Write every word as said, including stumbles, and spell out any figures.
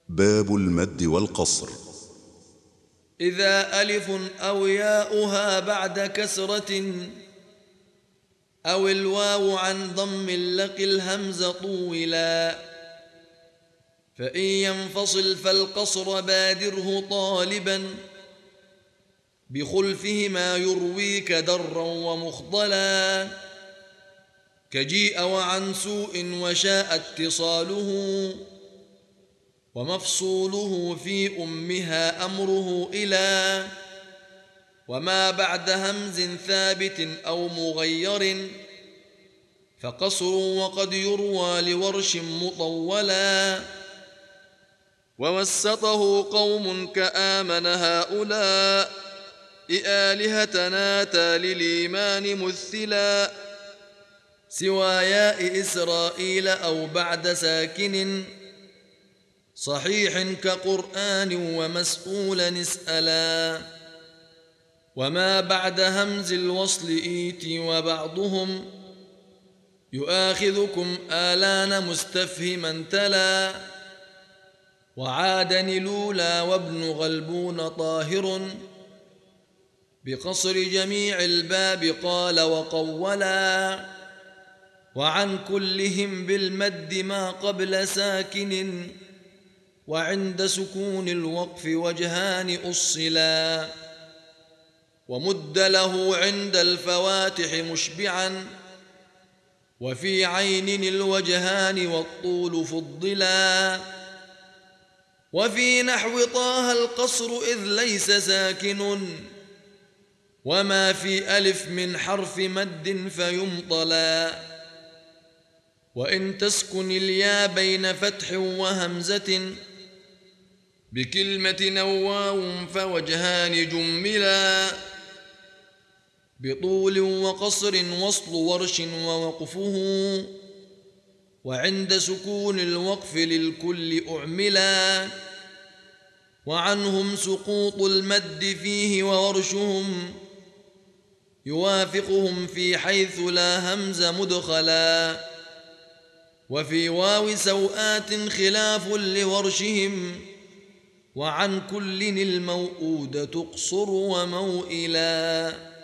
باب المد والقصر. إذا ألف أو ياؤها بعد كسرة أو الواو عن ضم لقي الهمز طولا، فإن ينفصل فالقصر بادره طالبا، بخلفهما يرويك درا ومخضلا، كجيء وعن سوء وشاء اتصاله، ومفصوله في أمها أمره إلى، وما بعد همز ثابت أو مغير فقصر، وقد يروى لورش مطولا، ووسطه قوم كآمن هؤلاء آلهتنا آتى للإيمان مثلا، سوى ياء إسرائيل أو بعد ساكن صحيح كقرآن ومسؤولا اسألا، وما بعد همز الوصل إيتي، وبعضهم يؤاخذكم آلان مستفهما تلا، وعاد نلولا وابن غلبون طاهر بقصر جميع الباب قال وقولا، وعن كلهم بالمد ما قبل ساكن، وعند سكون الوقف وجهان أصلا، ومد له عند الفواتح مشبعا، وفي عين الوجهان والطول فضلا، وفي نحو طه القصر إذ ليس ساكن، وما في ألف من حرف مد فيمطلا، وإن تسكن اليا بين فتح وهمزة بكلمة نواو فوجهان جملا، بطول وقصر وصل ورش ووقفه، وعند سكون الوقف للكل أعملا، وعنهم سقوط المد فيه وورشهم يوافقهم في حيث لا همز مدخلا، وفي واو سوآت خلاف لورشهم، وعن كل الموؤود تقصر وموئلا.